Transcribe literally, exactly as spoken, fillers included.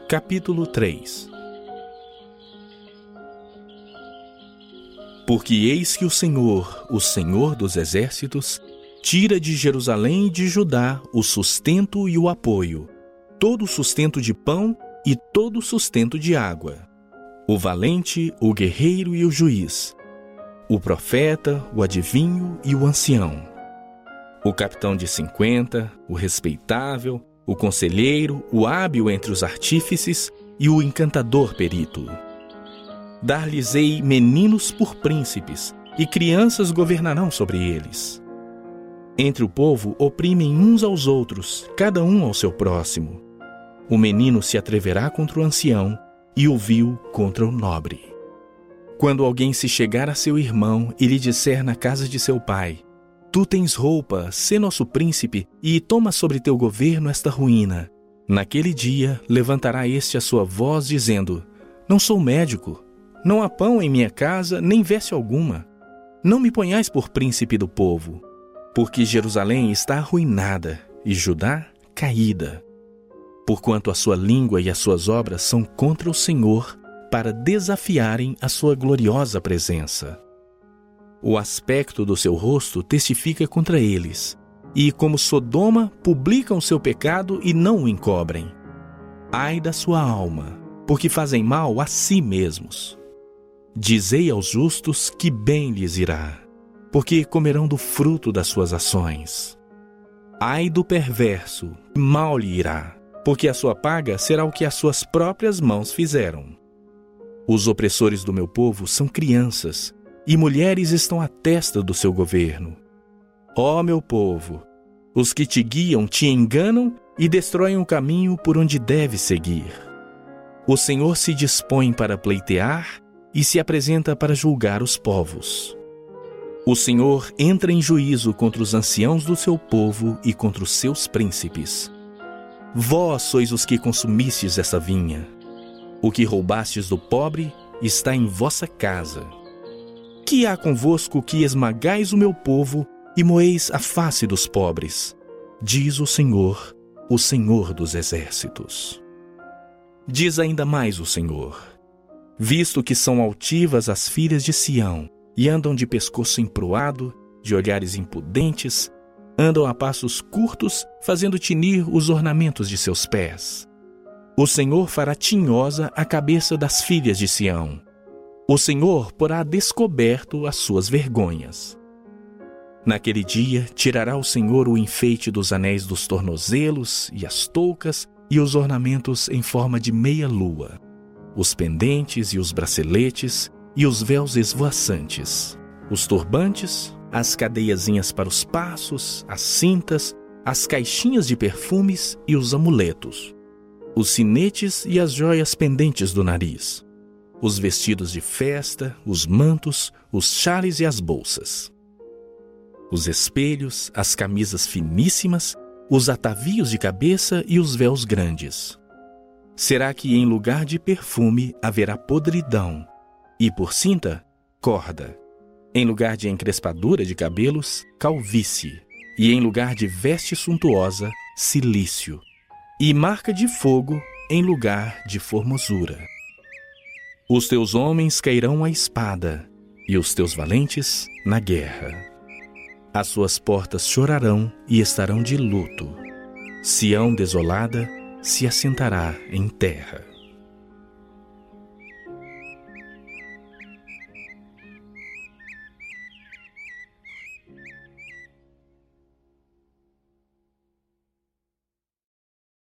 Capítulo três. Porque eis que o Senhor, o Senhor dos exércitos, tira de Jerusalém e de Judá o sustento e o apoio, todo o sustento de pão e todo o sustento de água, o valente, o guerreiro e o juiz, o profeta, o adivinho e o ancião, o capitão de cinquenta, o respeitável, o conselheiro, o hábil entre os artífices e o encantador perito. Dar-lhes-ei meninos por príncipes, e crianças governarão sobre eles. Entre o povo oprimem uns aos outros, cada um ao seu próximo. O menino se atreverá contra o ancião, e o vil contra o nobre. Quando alguém se chegar a seu irmão e lhe disser na casa de seu pai: Tu tens roupa, sê nosso príncipe, e toma sobre teu governo esta ruína. Naquele dia levantará este a sua voz, dizendo: Não sou médico, não há pão em minha casa, nem veste alguma. Não me ponhais por príncipe do povo, porque Jerusalém está arruinada e Judá caída. Porquanto a sua língua e as suas obras são contra o Senhor, para desafiarem a sua gloriosa presença. O aspecto do seu rosto testifica contra eles, e como Sodoma publicam seu pecado e não o encobrem. Ai da sua alma, porque fazem mal a si mesmos. Dizei aos justos que bem lhes irá, porque comerão do fruto das suas ações. Ai do perverso, mal lhe irá, porque a sua paga será o que as suas próprias mãos fizeram. Os opressores do meu povo são crianças, e mulheres estão à testa do seu governo. Ó meu povo, os que te guiam te enganam e destroem o caminho por onde deves seguir. O Senhor se dispõe para pleitear e se apresenta para julgar os povos. O Senhor entra em juízo contra os anciãos do seu povo e contra os seus príncipes. Vós sois os que consumistes essa vinha. O que roubastes do pobre está em vossa casa. Que há convosco que esmagais o meu povo e moeis a face dos pobres? Diz o Senhor, o Senhor dos exércitos. Diz ainda mais o Senhor: Visto que são altivas as filhas de Sião, e andam de pescoço emproado, de olhares impudentes, andam a passos curtos, fazendo tinir os ornamentos de seus pés. O Senhor fará tinhosa a cabeça das filhas de Sião. O Senhor porá a descoberto as suas vergonhas. Naquele dia tirará o Senhor o enfeite dos anéis dos tornozelos e as toucas e os ornamentos em forma de meia-lua, os pendentes e os braceletes e os véus esvoaçantes, os turbantes, as cadeiazinhas para os passos, as cintas, as caixinhas de perfumes e os amuletos, os sinetes e as joias pendentes do nariz, os vestidos de festa, os mantos, os xales e as bolsas, os espelhos, as camisas finíssimas, os atavios de cabeça e os véus grandes. Será que em lugar de perfume haverá podridão, e por cinta, corda. Em lugar de encrespadura de cabelos, calvície. E em lugar de veste suntuosa, cilício. E marca de fogo em lugar de formosura. Os teus homens cairão à espada, e os teus valentes na guerra. As suas portas chorarão e estarão de luto. Sião desolada se assentará em terra.